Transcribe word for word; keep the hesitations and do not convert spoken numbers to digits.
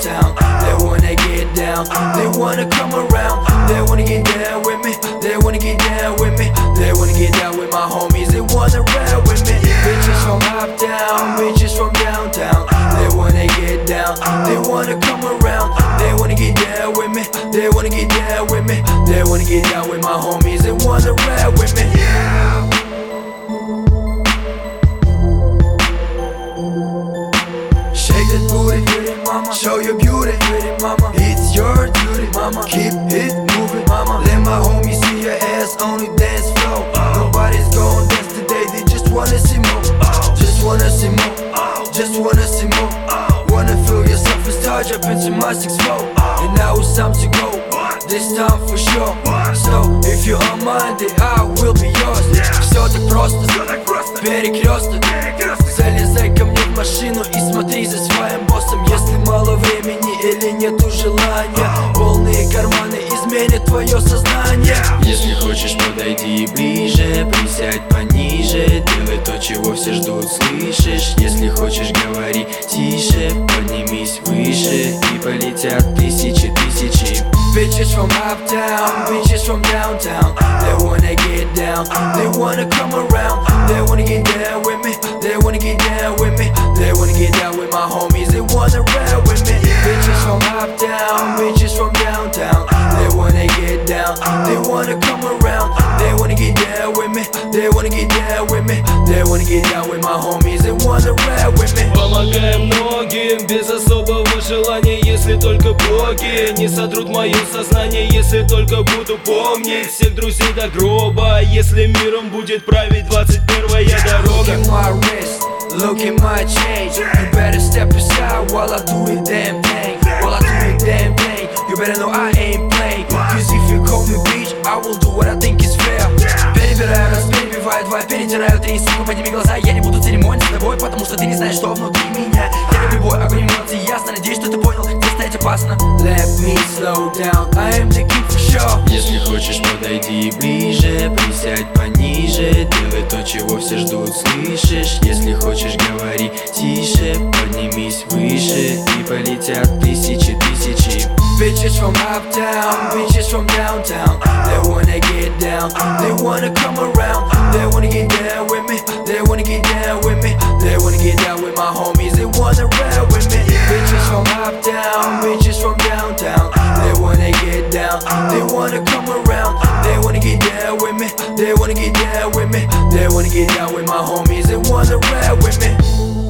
downtown. They wanna get down, they wanna come around. They wanna get down with me, they wanna get down with me. They wanna get down with my homies, they wanna ride with me. Bitches from uptown, bitches from downtown. They wanna get down, they wanna come around. They wanna get down with me, they wanna get down with me. They wanna get down with my homies, they wanna ride with me. Shake that booty, mama. Show your beauty, mama. It's your duty, mama. Keep it moving, mama. Let my homies see your ass on the dance floor. Nobody's gon' dance today, they just wanna see more. Just wanna see more, just wanna see more. Wanna feel yourself as charge up into my six four. And now it's time to go, this time for sure. So, if you're on Monday, I will be yours. Все так просто, перекресток. Залезай ко мне в машину и смотри за своим боссом. Если мало времени или нету желания, полные карманы изменят твое сознание. Если хочешь, подойди ближе, присядь пониже. Делай то, чего все ждут, слышишь? Если хочешь, говори тише, поднимись выше, и полетят тысячи тысячи. Bitches from uptown, bitches from downtown. They wanna get down, they wanna come around. They wanna get down with me, they wanna get down with me. They wanna get down with my homies, they wanna ride with me. Bitches from uptown, bitches from downtown. They wanna get down, they wanna come around. They wanna get down with me, they wanna get down with me. They wanna get down with my homies, they wanna ride with me. Помогаем многим без особого желания, если только боги не сотрут мое сознание. Если только буду помнить всех друзей до гроба. Если миром будет править двадцать первая дорога. Look at my wrist, look at my change. You better step aside while I do the damn thing. While I do the damn thing, you better know I ain't playing. Cause if you call me bitch, I will do what I think is fair. Перебираю раз, перебиваю два, перетираю три. Сука, подними глаза, я не буду церемониться с тобой, потому что ты не знаешь, что внутри меня. Я люблю бой, огонь эмоций, ясно. Надеюсь, что ты понял, где стоять опасно. Let me slow down, I am the king for sure. Если хочешь, подойди ближе, присядь пониже. Делай то, чего все ждут, слышишь? Если хочешь, говори тише, поднимись выше, и полетят тысячи тысячи. Bitches from uptown, bitches from downtown. They wanna get down, they wanna come around. They wanna get down with me, they wanna get down with me. They wanna get down with my homies, they wanna ride with me. Bitches from uptown, bitches from downtown. They wanna get down, they wanna come around. They wanna get down with me, they wanna get down with me. They wanna get down with my homies, they wanna ride with me.